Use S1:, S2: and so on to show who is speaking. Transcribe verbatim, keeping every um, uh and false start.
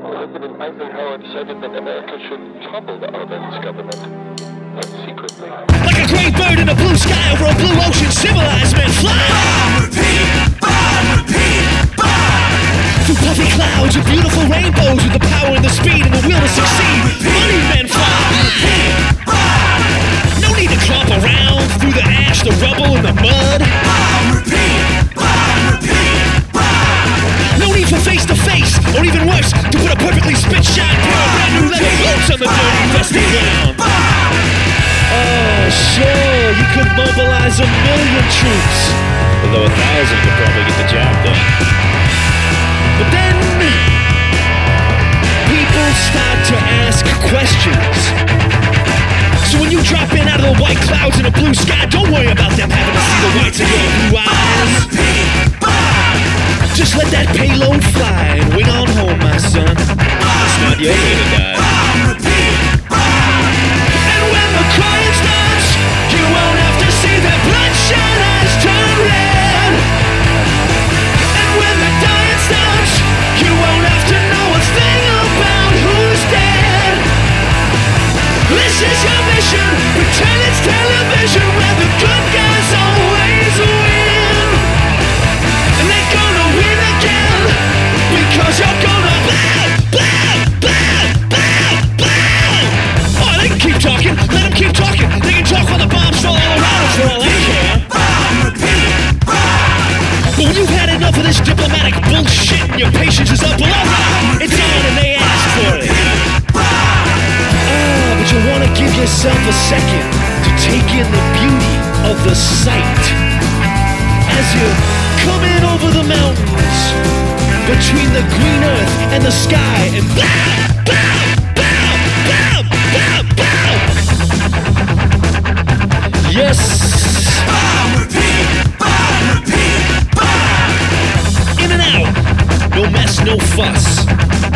S1: President Eisenhower decided that America should topple the Arbenz government. Uh, secretly.
S2: Like a great bird in a blue sky over a blue ocean, civilized men fly!
S3: Bomb, repeat, bomb, repeat, bomb!
S2: Through puffy clouds and beautiful rainbows with the power and the speed and the will to succeed, money men fly!
S3: Repeat, bomb!
S2: No need to clomp around through the ash, the rubble, and the mud.
S3: Bomb, repeat, bomb, repeat, bomb!
S2: No need for face-to-face, or even worse, to put a perfectly spit-shot pair of brand new leather boots on the dirty, dusty ground. Oh, sure, you could mobilize a million troops, although a thousand could probably get the job done. But then, people start to ask questions. So when you drop in out of the white clouds in a blue sky, don't worry about them having to see the whites of your blue eyes. Just let that payload fly and wing on home, my son. It's not your way to die. And when the crying starts, you won't have to see their bloodshot eyes turn red. And when the dying starts, you won't have to know a thing about who's dead. This is your mission, pretend it's television where the good guys always win. And they're gonna win again, because you're gonna blow, blow, blow, blow, blow. Oh, they can keep talking, let them keep talking. They can talk while the bombs fall all around us for all I care. But when you've had enough of this diplomatic bullshit and your patience is up, well, all right, it's on and they ask for it. Ah, but you wanna give yourself a second to take in the beauty of the sight as you're coming over the mountains between the green earth and the sky and bow, bow, bow, bow, bow, bow. Yes.
S3: Bomb, repeat, bomb, repeat, bomb!
S2: In and out. No mess, no fuss.